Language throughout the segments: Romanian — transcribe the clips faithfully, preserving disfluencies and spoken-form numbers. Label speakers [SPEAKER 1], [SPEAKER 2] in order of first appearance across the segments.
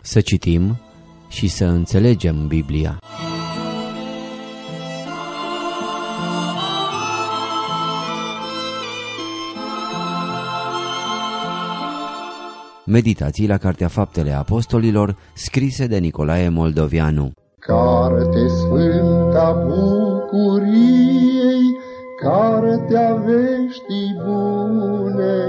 [SPEAKER 1] Să citim și să înțelegem Biblia. Meditații la Cartea Faptele Apostolilor, scrise de Nicolae Moldovianu.
[SPEAKER 2] Carte sfânta bucuriei, cartea veștii bune,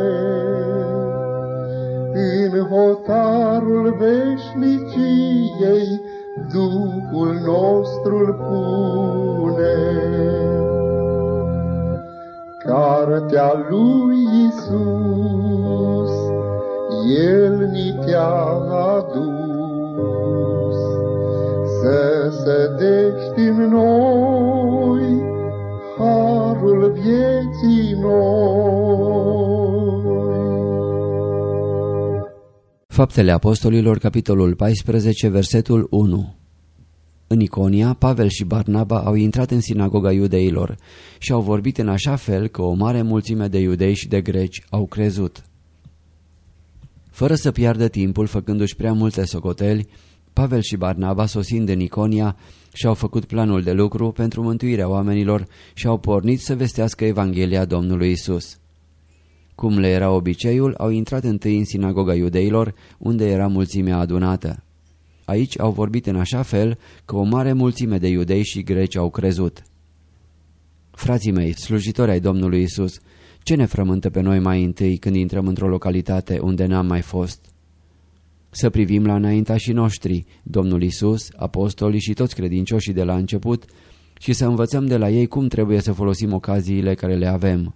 [SPEAKER 2] în hotarul veșniciei Duhul nostru-l pune. Cartea lui Iisus, El ni te-a adus, să sădești în noi harul vieții noi.
[SPEAKER 1] Faptele Apostolilor, capitolul paisprezece, versetul unu. În Iconia, Pavel și Barnaba au intrat în sinagoga iudeilor și au vorbit în așa fel că o mare mulțime de iudei și de greci au crezut. Fără să piardă timpul făcându-și prea multe socoteli, Pavel și Barnaba, sosind în Iconia, și-au făcut planul de lucru pentru mântuirea oamenilor și au pornit să vestească Evanghelia Domnului Isus. Cum le era obiceiul, au intrat întâi în sinagoga iudeilor, unde era mulțimea adunată. Aici au vorbit în așa fel că o mare mulțime de iudei și greci au crezut. Frații mei, slujitori ai Domnului Isus, ce ne frământă pe noi mai întâi când intrăm într-o localitate unde n-am mai fost? Să privim la înaintașii noștri, Domnul Isus, apostolii și toți credincioșii de la început, și să învățăm de la ei cum trebuie să folosim ocaziile care le avem.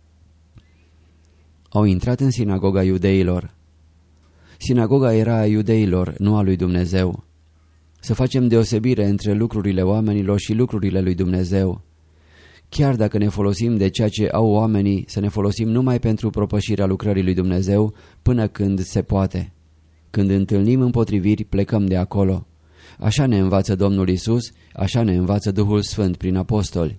[SPEAKER 1] Au intrat în sinagoga iudeilor. Sinagoga era a iudeilor, nu a lui Dumnezeu. Să facem deosebire între lucrurile oamenilor și lucrurile lui Dumnezeu. Chiar dacă ne folosim de ceea ce au oamenii, să ne folosim numai pentru propășirea lucrării lui Dumnezeu până când se poate. Când întâlnim împotriviri, plecăm de acolo. Așa ne învață Domnul Isus, așa ne învață Duhul Sfânt prin apostoli.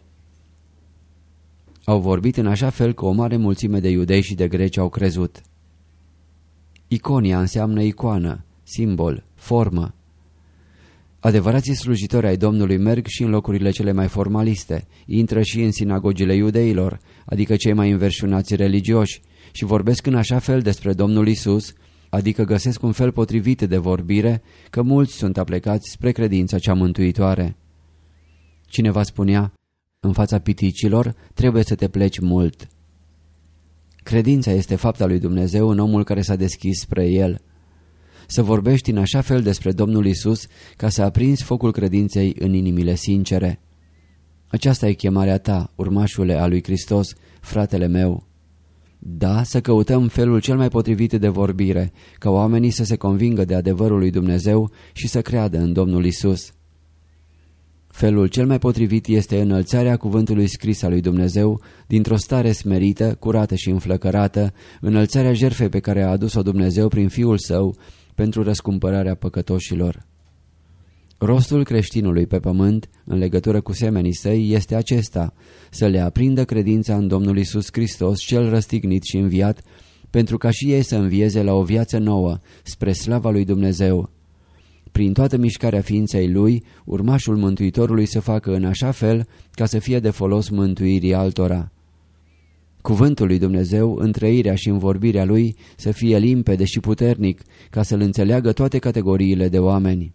[SPEAKER 1] Au vorbit în așa fel că o mare mulțime de iudei și de greci au crezut. Iconia înseamnă icoană, simbol, formă. Adevărații slujitori ai Domnului merg și în locurile cele mai formaliste, intră și în sinagogile iudeilor, adică cei mai înverșunați religioși, și vorbesc în așa fel despre Domnul Isus, adică găsesc un fel potrivit de vorbire, că mulți sunt aplecați spre credința cea mântuitoare. Cineva spunea, în fața piticilor trebuie să te pleci mult. Credința este fapta lui Dumnezeu în omul care s-a deschis spre El. Să vorbești în așa fel despre Domnul Isus ca să aprinzi focul credinței în inimile sincere. Aceasta e chemarea ta, urmașule a lui Hristos, fratele meu. Da, să căutăm felul cel mai potrivit de vorbire, ca oamenii să se convingă de adevărul lui Dumnezeu și să creadă în Domnul Isus. Felul cel mai potrivit este înălțarea cuvântului scris al lui Dumnezeu dintr-o stare smerită, curată și înflăcărată, înălțarea jertfei pe care a adus-o Dumnezeu prin Fiul Său pentru răscumpărarea păcătoșilor. Rostul creștinului pe pământ, în legătură cu semenii săi, este acesta, să le aprindă credința în Domnul Isus Hristos, cel răstignit și înviat, pentru ca și ei să învieze la o viață nouă, spre slava lui Dumnezeu. Prin toată mișcarea ființei lui, urmașul Mântuitorului să facă în așa fel ca să fie de folos mântuirii altora. Cuvântul lui Dumnezeu, în trăirea și în vorbirea lui, să fie limpede și puternic, ca să-l înțeleagă toate categoriile de oameni.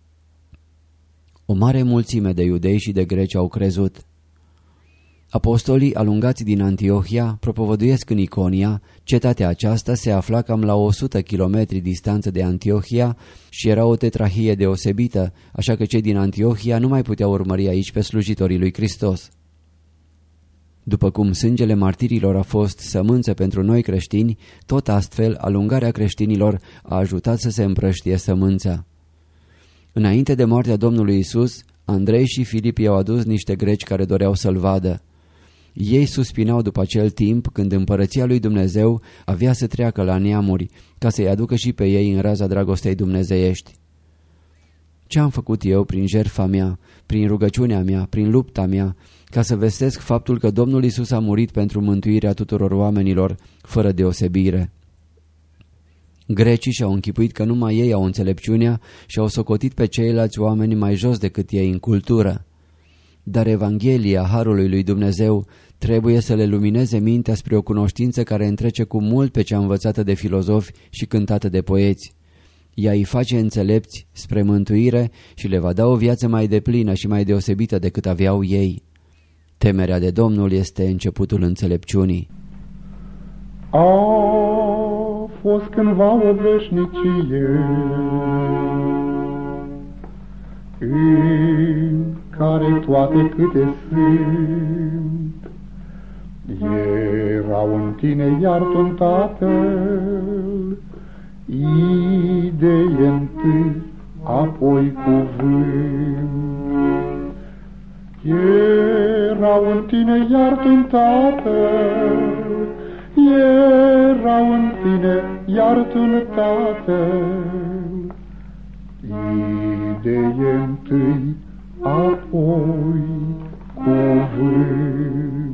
[SPEAKER 1] O mare mulțime de iudei și de greci au crezut. Apostolii, alungați din Antiohia, propovăduiesc în Iconia. Cetatea aceasta se afla cam la o sută kilometri distanță de Antiohia și era o tetrahie deosebită, așa că cei din Antiohia nu mai puteau urmări aici pe slujitorii lui Hristos. După cum sângele martirilor a fost sămânță pentru noi creștini, tot astfel alungarea creștinilor a ajutat să se împrăștie sămânța. Înainte de moartea Domnului Isus, Andrei și Filip i-au adus niște greci care doreau să-l vadă. Ei suspinau după acel timp când împărăția lui Dumnezeu avea să treacă la neamuri, ca să-i aducă și pe ei în raza dragostei dumnezeiești. Ce am făcut eu prin jertfa mea, prin rugăciunea mea, prin lupta mea, ca să vestesc faptul că Domnul Isus a murit pentru mântuirea tuturor oamenilor, fără deosebire? Grecii și-au închipuit că numai ei au înțelepciunea și au socotit pe ceilalți oameni mai jos decât ei în cultură. Dar Evanghelia Harului lui Dumnezeu trebuie să le lumineze mintea spre o cunoștință care întrece cu mult pe cea învățată de filozofi și cântată de poeți. Ea îi face înțelepți spre mântuire și le va da o viață mai deplină și mai deosebită decât aveau ei. Temerea de Domnul este începutul înțelepciunii.
[SPEAKER 2] A fost cândva o veșnicie în care toate câte sunt erau în tine, iar tu în Tatăl, idee întâi, apoi cuvânt. Erau în tine, iar tu în Tatăl, erau în tine, iar tu în Tatăl, idee întâi, apoi cuvânt.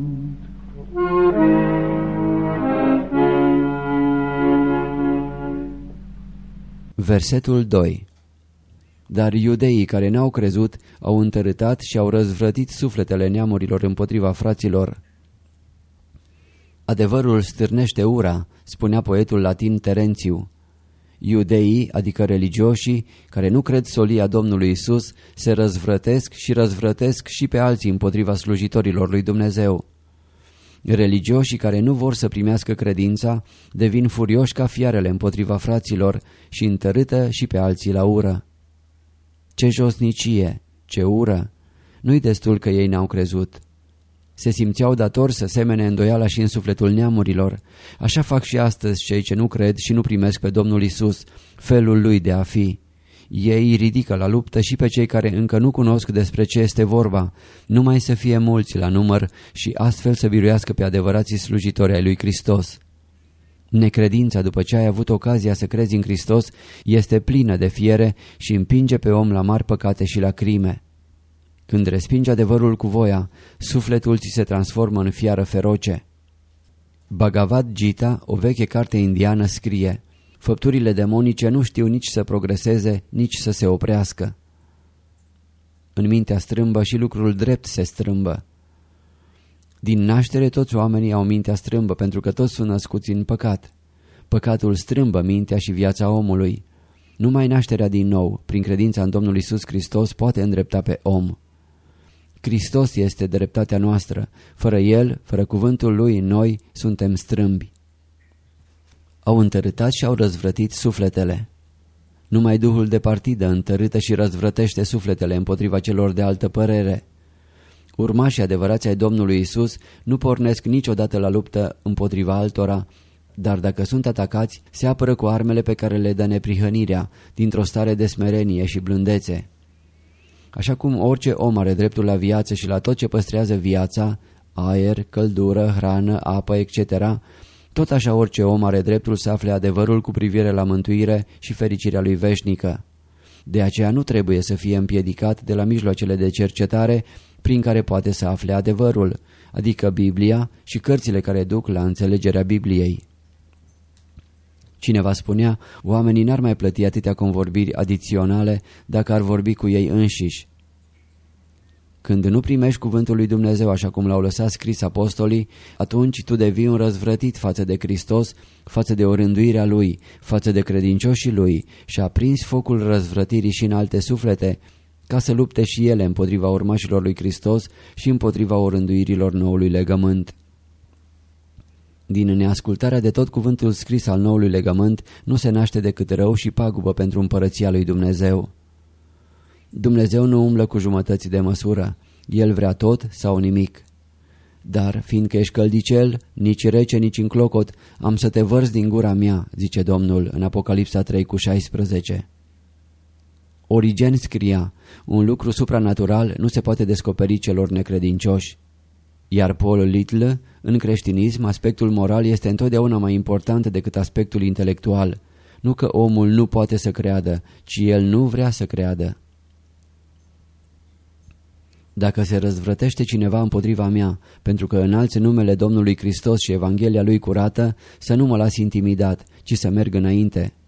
[SPEAKER 1] Versetul doi. Dar iudeii care n-au crezut au întărâtat și au răzvrătit sufletele neamurilor împotriva fraților. Adevărul stârnește ura, spunea poetul latin Terențiu. Iudeii, adică religioșii, care nu cred solia Domnului Isus, se răzvrătesc și răzvrătesc și pe alții împotriva slujitorilor lui Dumnezeu. Religioșii care nu vor să primească credința devin furioși ca fiarele împotriva fraților și întărâtă și pe alții la ură. Ce josnicie, ce ură! Nu-i destul că ei n-au crezut. Se simțeau datori să semene îndoiala și în sufletul neamurilor. Așa fac și astăzi cei ce nu cred și nu primesc pe Domnul Isus, felul lui de a fi. Ei ridică la luptă și pe cei care încă nu cunosc despre ce este vorba, numai să fie mulți la număr și astfel să biruiască pe adevărații slujitori ai lui Hristos. Necredința, după ce ai avut ocazia să crezi în Hristos, este plină de fiere și împinge pe om la mari păcate și la crime. Când respingi adevărul cu voia, sufletul ți se transformă în fiară feroce. Bhagavad Gita, o veche carte indiană, scrie: făpturile demonice nu știu nici să progreseze, nici să se oprească. În mintea strâmbă și lucrul drept se strâmbă. Din naștere toți oamenii au mintea strâmbă, pentru că toți sunt născuți în păcat. Păcatul strâmbă mintea și viața omului. Numai nașterea din nou, prin credința în Domnul Isus Hristos, poate îndrepta pe om. Hristos este dreptatea noastră. Fără El, fără cuvântul Lui, noi suntem strâmbi. Au întărâtat și au răzvrătit sufletele. Numai duhul de partidă întărâtă și răzvrătește sufletele împotriva celor de altă părere. Urmașii adevărați ai Domnului Isus nu pornesc niciodată la luptă împotriva altora, dar dacă sunt atacați, se apără cu armele pe care le dă neprihănirea, dintr-o stare de smerenie și blândețe. Așa cum orice om are dreptul la viață și la tot ce păstrează viața, aer, căldură, hrană, apă, et cetera, tot așa orice om are dreptul să afle adevărul cu privire la mântuire și fericirea lui veșnică. De aceea nu trebuie să fie împiedicat de la mijloacele de cercetare prin care poate să afle adevărul, adică Biblia și cărțile care duc la înțelegerea Bibliei. Cineva spunea, oamenii n-ar mai plăti atâtea convorbiri adiționale dacă ar vorbi cu ei înșiși. Când nu primești cuvântul lui Dumnezeu așa cum l-au lăsat scris apostolii, atunci tu devii un răzvrătit față de Hristos, față de orânduirea Lui, față de credincioșii Lui și aprinzi focul răzvrătirii și în alte suflete, ca să lupte și ele împotriva urmașilor lui Hristos și împotriva orânduirilor noului legământ. Din neascultarea de tot cuvântul scris al noului legământ nu se naște decât rău și pagubă pentru împărăția lui Dumnezeu. Dumnezeu nu umblă cu jumătăți de măsură, El vrea tot sau nimic. Dar, fiindcă ești căldicel, nici rece, nici înclocot, am să te vărs din gura mea, zice Domnul în Apocalipsa trei cu șaisprezece. Origen scria, un lucru supranatural nu se poate descoperi celor necredincioși. Iar Paul Little, în creștinism, aspectul moral este întotdeauna mai important decât aspectul intelectual. Nu că omul nu poate să creadă, ci el nu vrea să creadă. Dacă se răzvrătește cineva împotriva mea, pentru că înalți numele Domnului Hristos și Evanghelia Lui curată, să nu mă las intimidat, ci să merg înainte.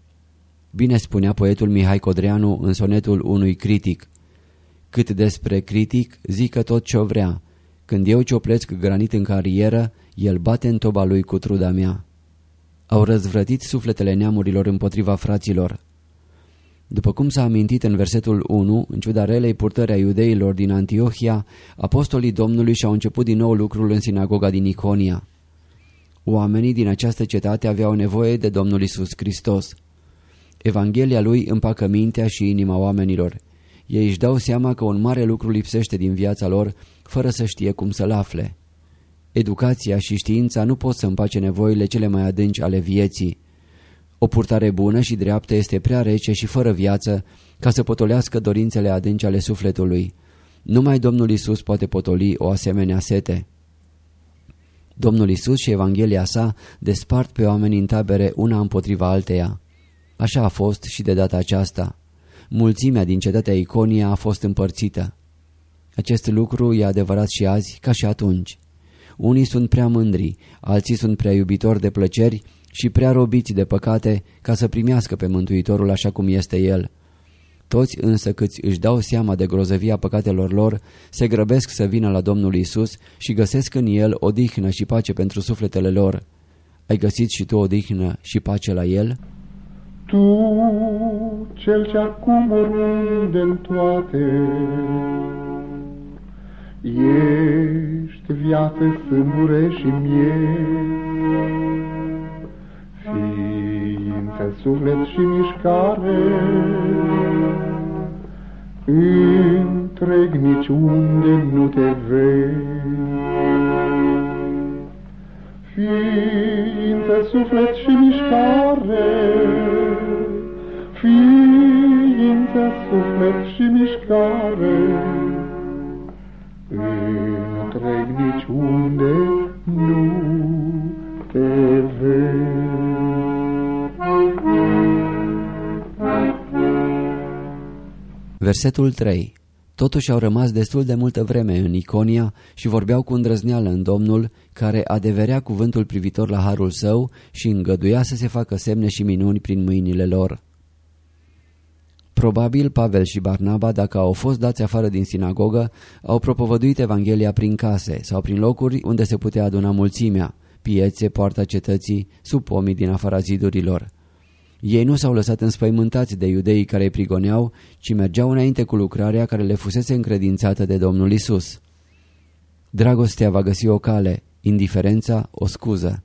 [SPEAKER 1] Bine spunea poetul Mihai Codreanu în sonetul unui critic: cât despre critic, zică tot ce-o vrea. Când eu cioplesc granit în carieră, el bate în toba lui cu truda mea. Au răzvrătit sufletele neamurilor împotriva fraților. După cum s-a amintit în versetul unu, în ciuda relei purtări a iudeilor din Antiohia, apostolii Domnului și-au început din nou lucrul în sinagoga din Iconia. Oamenii din această cetate aveau nevoie de Domnul Iisus Hristos. Evanghelia lui împacă mintea și inima oamenilor. Ei își dau seama că un mare lucru lipsește din viața lor, fără să știe cum să-l afle. Educația și știința nu pot să împace nevoile cele mai adânci ale vieții. O purtare bună și dreaptă este prea rece și fără viață ca să potolească dorințele adânci ale sufletului. Numai Domnul Iisus poate potoli o asemenea sete. Domnul Iisus și Evanghelia sa despart pe oameni în tabere una împotriva alteia. Așa a fost și de data aceasta. Mulțimea din cetatea Iconia a fost împărțită. Acest lucru e adevărat și azi, ca și atunci. Unii sunt prea mândri, alții sunt prea iubitori de plăceri și prea robiți de păcate ca să primească pe Mântuitorul așa cum este El. Toți însă câți își dau seama de grozăvia păcatelor lor, se grăbesc să vină la Domnul Iisus și găsesc în El odihnă și pace pentru sufletele lor. Ai găsit și tu odihnă și pace la El?
[SPEAKER 2] Tu, Cel ce acum oriunde-n toate, ești viață, sâmbure și miere, ființă, suflet și mișcare, întreg niciunde nu te vezi. Ființă, suflet și mișcare, ființă, suflet și mișcare, întreg niciunde nu te vezi.
[SPEAKER 1] Versetul trei. Totuși au rămas destul de multă vreme în Iconia și vorbeau cu îndrăzneală în Domnul, care adeverea cuvântul privitor la harul său și îngăduia să se facă semne și minuni prin mâinile lor. Probabil Pavel și Barnaba, dacă au fost dați afară din sinagogă, au propovăduit Evanghelia prin case sau prin locuri unde se putea aduna mulțimea, piețe, poarta cetății, sub pomii din afara zidurilor. Ei nu s-au lăsat înspăimântați de iudeii care îi prigoneau, ci mergeau înainte cu lucrarea care le fusese încredințată de Domnul Isus. Dragostea va găsi o cale, indiferența o scuză.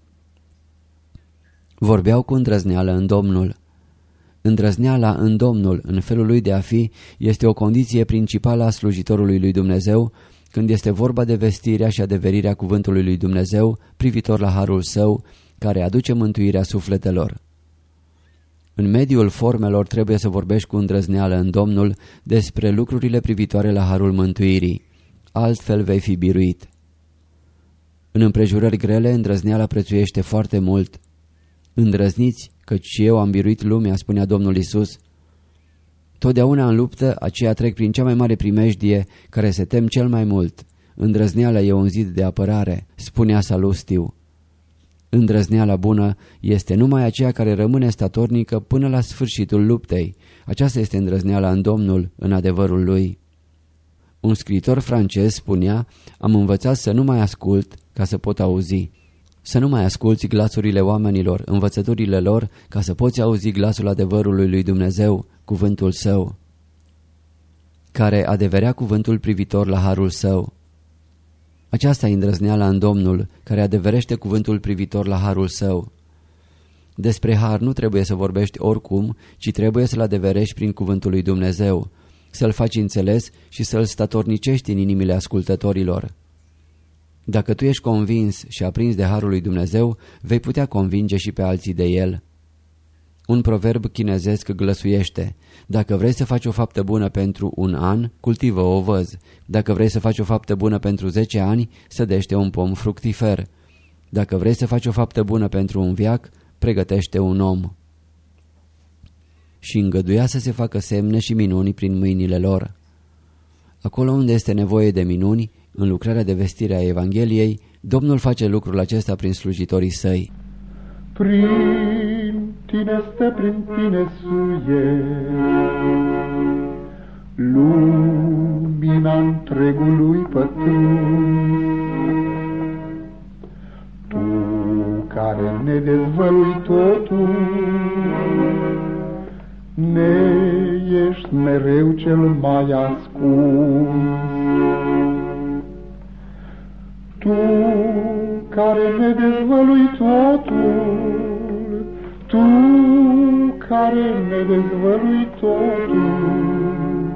[SPEAKER 1] Vorbeau cu îndrăzneală în Domnul. Îndrăzneala în Domnul, în felul lui de a fi, este o condiție principală a slujitorului lui Dumnezeu când este vorba de vestirea și adeverirea cuvântului lui Dumnezeu privitor la harul său, care aduce mântuirea sufletelor. În mediul formelor trebuie să vorbești cu îndrăzneală în Domnul despre lucrurile privitoare la harul mântuirii. Altfel vei fi biruit. În împrejurări grele, îndrăzneala prețuiește foarte mult. Îndrăzniți, căci și eu am biruit lumea, spunea Domnul Isus. Totdeauna în luptă, aceia trec prin cea mai mare primejdie, care se tem cel mai mult. Îndrăzneala e un zid de apărare, spunea Salustiu. Îndrăzneala bună este numai aceea care rămâne statornică până la sfârșitul luptei. Aceasta este îndrăzneala în Domnul, în adevărul lui. Un scriitor francez spunea: am învățat să nu mai ascult ca să pot auzi. Să nu mai asculți glasurile oamenilor, învățăturile lor, ca să poți auzi glasul adevărului lui Dumnezeu, cuvântul său, care adeverea cuvântul privitor la harul său. Aceasta e îndrăzneala în Domnul, care adeverește cuvântul privitor la harul său. Despre har nu trebuie să vorbești oricum, ci trebuie să-l adeverești prin cuvântul lui Dumnezeu, să-l faci înțeles și să-l statornicești în inimile ascultătorilor. Dacă tu ești convins și aprins de harul lui Dumnezeu, vei putea convinge și pe alții de el. Un proverb chinezesc glăsuiește: dacă vrei să faci o faptă bună pentru un an, cultivă o ovăz. Dacă vrei să faci o faptă bună pentru zece ani, sădește un pom fructifer. Dacă vrei să faci o faptă bună pentru un veac, pregătește un om. Și îngăduia să se facă semne și minuni prin mâinile lor. Acolo unde este nevoie de minuni, în lucrarea de vestire a Evangheliei, Domnul face lucrul acesta prin slujitorii săi.
[SPEAKER 2] Prin tine stă, prin tine suie. Lumina întregului pătruns, Tu care ne dezvălui totul, ne ești mereu cel mai ascuns. Tu care ne dezvălui totul, Tu care ne dezvălui totul,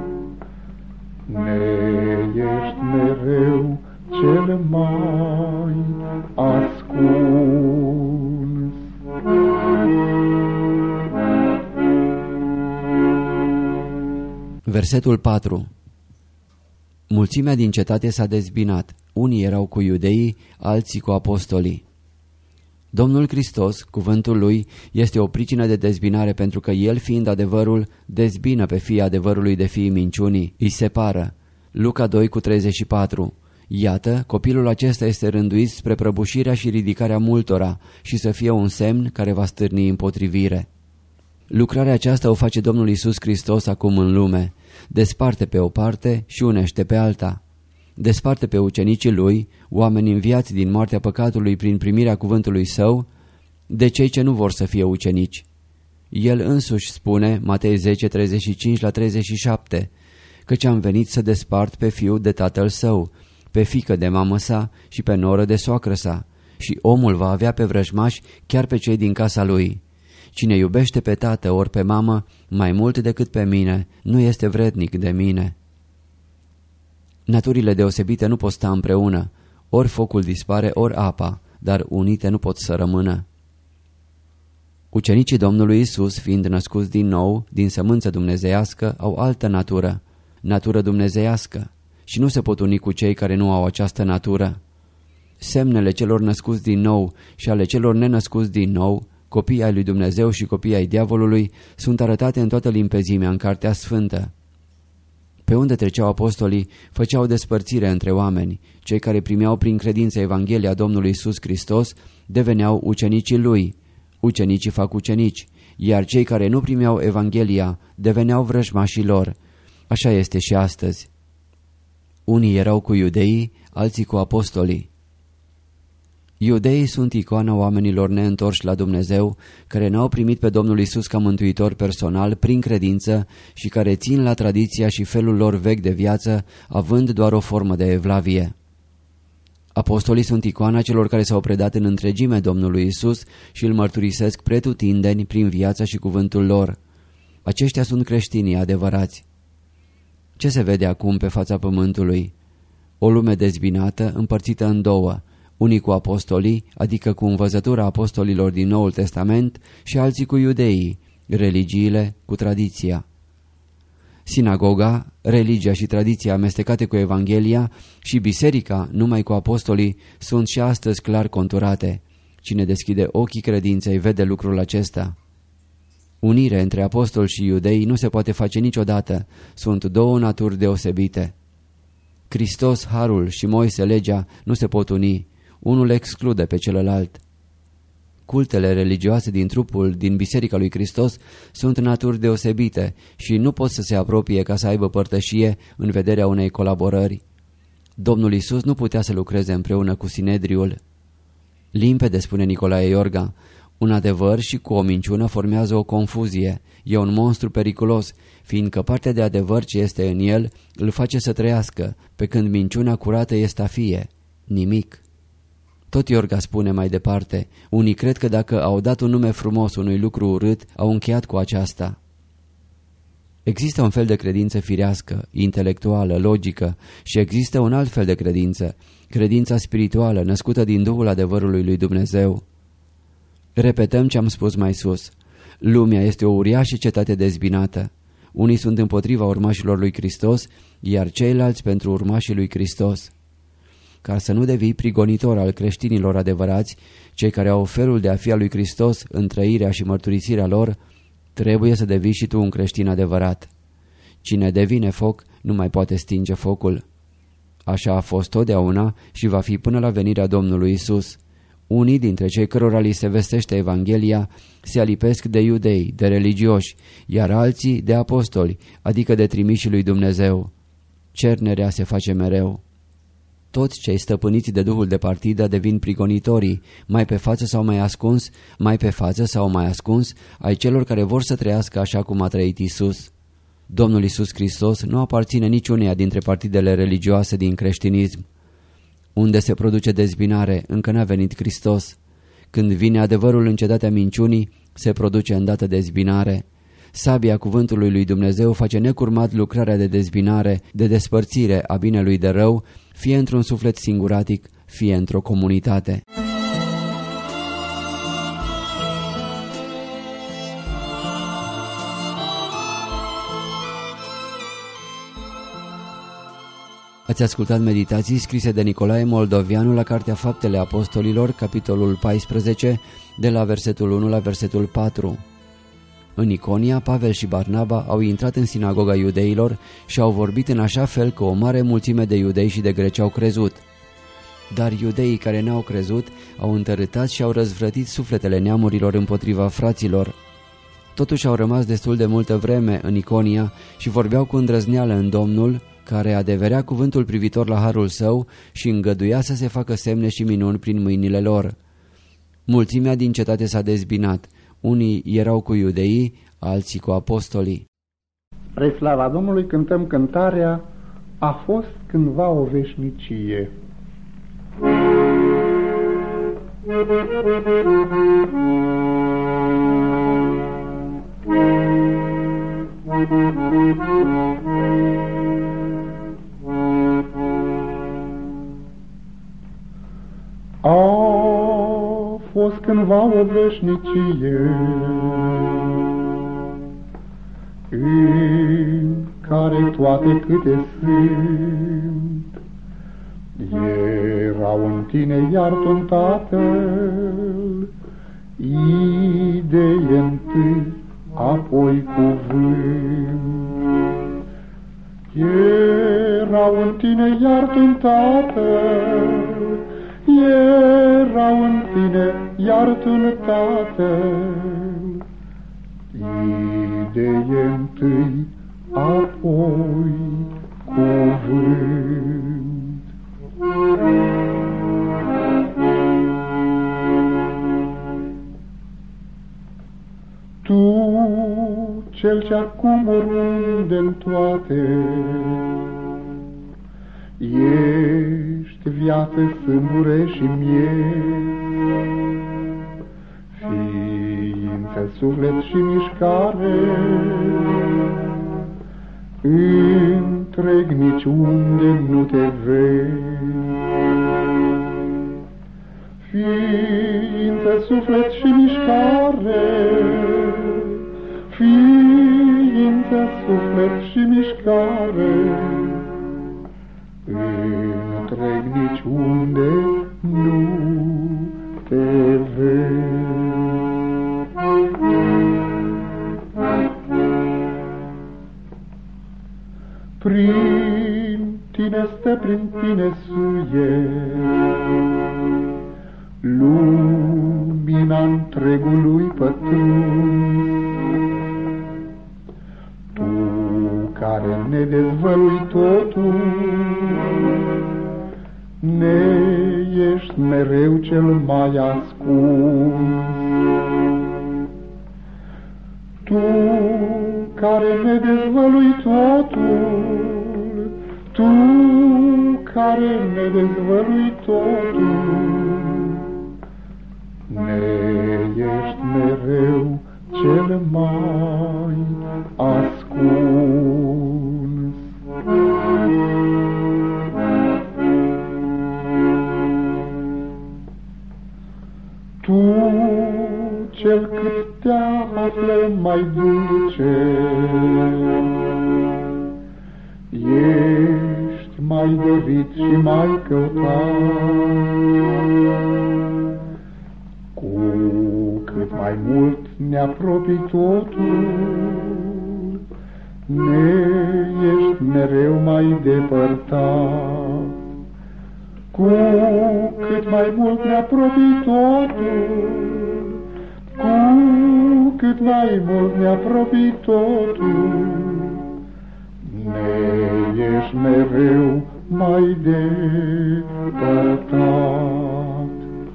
[SPEAKER 2] ne ești mereu cel mai ascuns.
[SPEAKER 1] Versetul patru. Mulțimea din cetate s-a dezbinat. Unii erau cu iudeii, alții cu apostolii. Domnul Hristos, cuvântul Lui, este o pricină de dezbinare, pentru că El, fiind adevărul, dezbină pe fiii adevărului de fiii minciunii, îi separă. Luca doi cu treizeci și patru. Iată, copilul acesta este rânduit spre prăbușirea și ridicarea multora și să fie un semn care va stârni împotrivire. Lucrarea aceasta o face Domnul Iisus Hristos acum în lume. Desparte pe o parte și unește pe alta. Desparte pe ucenicii Lui, oameni înviați din moartea păcatului prin primirea cuvântului Său, de cei ce nu vor să fie ucenici. El însuși spune, Matei zece, treizeci și cinci la treizeci și șapte, căci am venit să despart pe fiul de tatăl său, pe fiică de mamă sa și pe noră de soacră sa, și omul va avea pe vrăjmași chiar pe cei din casa lui. Cine iubește pe tată ori pe mamă mai mult decât pe mine, nu este vrednic de mine. Naturile deosebite nu pot sta împreună, ori focul dispare, ori apa, dar unite nu pot să rămână. Ucenicii Domnului Isus, fiind născuți din nou, din sămânță dumnezeiască, au altă natură, natură dumnezeiască, și nu se pot uni cu cei care nu au această natură. Semnele celor născuți din nou și ale celor nenăscuți din nou, copii ai lui Dumnezeu și copii ai diavolului, sunt arătate în toată limpezimea în Cartea Sfântă. Pe unde treceau apostolii, făceau despărțire între oameni. Cei care primeau prin credință Evanghelia Domnului Iisus Hristos deveneau ucenicii Lui. Ucenicii fac ucenici, iar cei care nu primeau Evanghelia deveneau vrăjmașii lor. Așa este și astăzi. Unii erau cu iudeii, alții cu apostolii. Iudeii sunt icoana oamenilor neîntorși la Dumnezeu, care n-au primit pe Domnul Iisus ca mântuitor personal prin credință și care țin la tradiția și felul lor vechi de viață, având doar o formă de evlavie. Apostolii sunt icoana celor care s-au predat în întregime Domnului Iisus și îl mărturisesc pretutindeni prin viața și cuvântul lor. Aceștia sunt creștinii adevărați. Ce se vede acum pe fața pământului? O lume dezbinată, împărțită în două, unii cu apostolii, adică cu învățătura apostolilor din Noul Testament, și alții cu iudeii, religiile cu tradiția. Sinagoga, religia și tradiția amestecate cu Evanghelia și biserica numai cu apostolii sunt și astăzi clar conturate. Cine deschide ochii credinței vede lucrul acesta. Unire între apostoli și iudei nu se poate face niciodată, sunt două naturi deosebite. Hristos, harul și Moise, legea, nu se pot uni, unul exclude pe celălalt. Cultele religioase din trupul, din Biserica lui Hristos, sunt naturi deosebite și nu pot să se apropie ca să aibă părtășie în vederea unei colaborări. Domnul Iisus nu putea să lucreze împreună cu Sinedriul. Limpede, spune Nicolae Iorga, un adevăr și cu o minciună formează o confuzie, e un monstru periculos, fiindcă partea de adevăr ce este în el îl face să trăiască, pe când minciuna curată este a fie, nimic. Tot Iorga spune mai departe, unii cred că dacă au dat un nume frumos unui lucru urât, au încheiat cu aceasta. Există un fel de credință firească, intelectuală, logică și există un alt fel de credință, credința spirituală, născută din Duhul adevărului lui Dumnezeu. Repetăm ce am spus mai sus. Lumea este o uriașă cetate dezbinată. Unii sunt împotriva urmașilor lui Hristos, iar ceilalți pentru urmașii lui Hristos. Ca să nu devii prigonitor al creștinilor adevărați, cei care au felul de a fi al lui Hristos în trăirea și mărturisirea lor, trebuie să devii și tu un creștin adevărat. Cine devine foc nu mai poate stinge focul. Așa a fost totdeauna și va fi până la venirea Domnului Isus. Unii dintre cei cărora li se vestește Evanghelia se alipesc de iudei, de religioși, iar alții de apostoli, adică de trimișii lui Dumnezeu. Cernerea se face mereu. Toți cei stăpâniți de duhul de partidă devin prigonitorii, mai pe față sau mai ascuns, mai pe față sau mai ascuns, ai celor care vor să trăiască așa cum a trăit Isus. Domnul Isus Hristos nu aparține niciuneia dintre partidele religioase din creștinism. Unde se produce dezbinare, încă n-a venit Hristos. Când vine adevărul în cetatea minciunii, se produce îndată dezbinare. Sabia cuvântului lui Dumnezeu face necurmat lucrarea de dezbinare, de despărțire a binelui de rău, fie într-un suflet singuratic, fie într-o comunitate. Ați ascultat meditații scrise de Nicolae Moldovianu la Cartea Faptele Apostolilor, capitolul paisprezece, de la versetul unu la versetul patru. În Iconia, Pavel și Barnaba au intrat în sinagoga iudeilor și au vorbit în așa fel că o mare mulțime de iudei și de greci au crezut. Dar iudeii care n-au crezut au întărâtat și au răzvrătit sufletele neamurilor împotriva fraților. Totuși au rămas destul de multă vreme în Iconia și vorbeau cu îndrăzneală în Domnul, care adeverea cuvântul privitor la harul său și îngăduia să se facă semne și minuni prin mâinile lor. Mulțimea din cetate s-a dezbinat. Unii erau cu iudeii, alții cu apostolii.
[SPEAKER 2] Spre slava Domnului cântăm cântarea A fost cândva o veșnicie. A fost cândva o veșnicie în care toate câte sunt erau în tine, iar tu în Tatăl, idee întâi, apoi cuvânt. Erau în tine, iar tu în Tatăl, erau în tine, iar tu în Tatăl, idee întâi, apoi cuvânt. Tu, cel ce acum oriunde-n toate, ești viață, sâmbure și miere, ființă, suflet și mișcare, întreg niciunde nu te vezi. Ființă, suflet și mișcare, ființă, suflet și mișcare, întreg niciunde nu te vezi. Prin tine stă, prin tine suie lumina întregului pătruns. Tu care ne dezvălui totul, ne ești mereu cel mai ascuns. Tu care ne dezvălui totul, tu care ne dezvălui totul, ne ești mereu cel mai ascuns. Tu, cel cât te află mai dulce, ești mai dorit și mai căutat. Cu cât mai mult ne apropii totul, ne ești mereu mai depărtat. Cu cât mai mult ne apropii totul, cu cât mai mult ne apropii totul, ne ești mereu mai depărtat.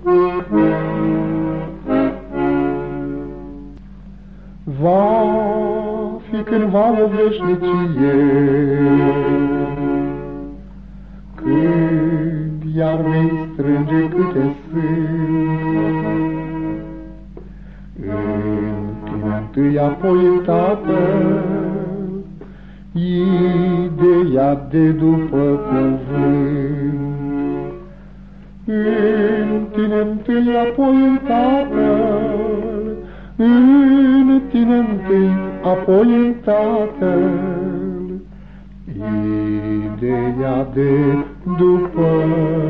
[SPEAKER 2] Va fi cândva o veșnicie, când iar vei strânge câte sunt, în tine întâi, apoi în Tatăl, ideea de după cuvânt. În tine întâi, apoi în Tatăl, în tine întâi, apoi în Tatăl, ideea de după